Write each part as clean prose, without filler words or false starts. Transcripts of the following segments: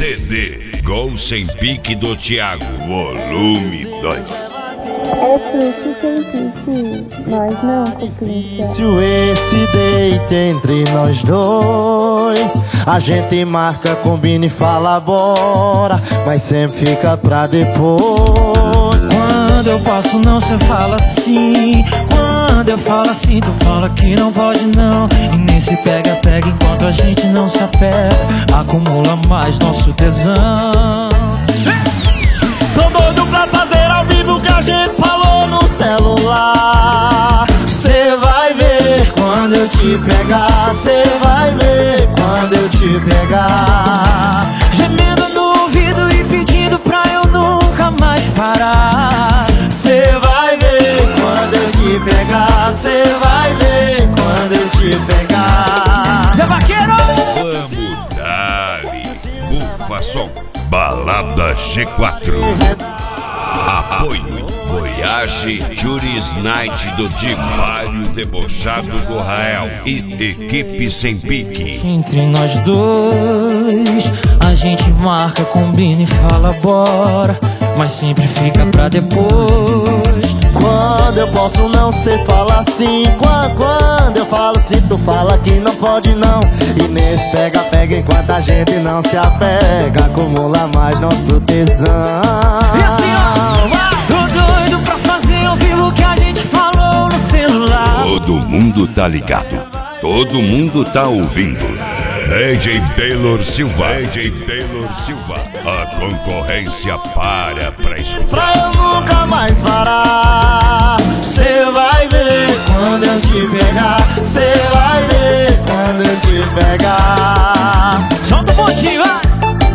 CD Gol Sem Pique do Thiago, volume 2. É pique sem pique, nós não complica. Esse date entre nós dois, a gente marca, combina e fala bora, mas sempre fica pra depois. Quando eu passo não, cê fala sim. Quando eu falo assim, tu fala que não pode não. E nem se pega, pega enquanto a gente não se apega. Acumula mais nosso tesão. Tô doido pra fazer ao vivo o que a gente falou no celular. Cê vai ver quando eu te pegar, cê vai ver quando eu te pegar. Gemendo no ouvido e pedindo pra eu nunca mais parar. Cê vai ver quando eu te pegar, cê vai ver quando eu te pegar. Zé Vaqueiro! Vamos dali, Bufa Som, Balada G4. Apoio Voyage Juris Night do Baile Debochado do Rael e Equipe Sem Pique. Entre nós dois, a gente marca, combina e fala bora, mas sempre fica pra depois. Quando eu posso não, cê fala assim. Quando eu falo, se tu fala que não pode não. E nesse pega-pega enquanto a gente não se apega, acumula mais nosso tesão. E assim ó, tô doido pra fazer ao vivo o que a gente falou no celular. Todo mundo tá ligado, todo mundo tá ouvindo. DJ Taylor Silva, DJ Taylor Silva, a concorrência para pra escutar. Pra eu nunca mais parar. Cê vai ver quando eu te pegar, cê vai ver quando eu te pegar. Solta o pontinho, vai!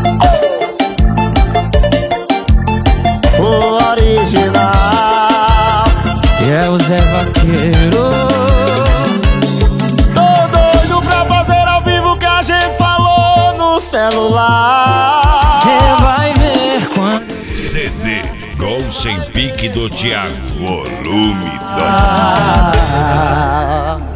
O original. E é o Zé Vaqueiro. Tô doido pra fazer ao vivo o que a gente falou no celular. Cê vai ver quando. CD Gol Sem Pique do Thiago, volume 2. Ah,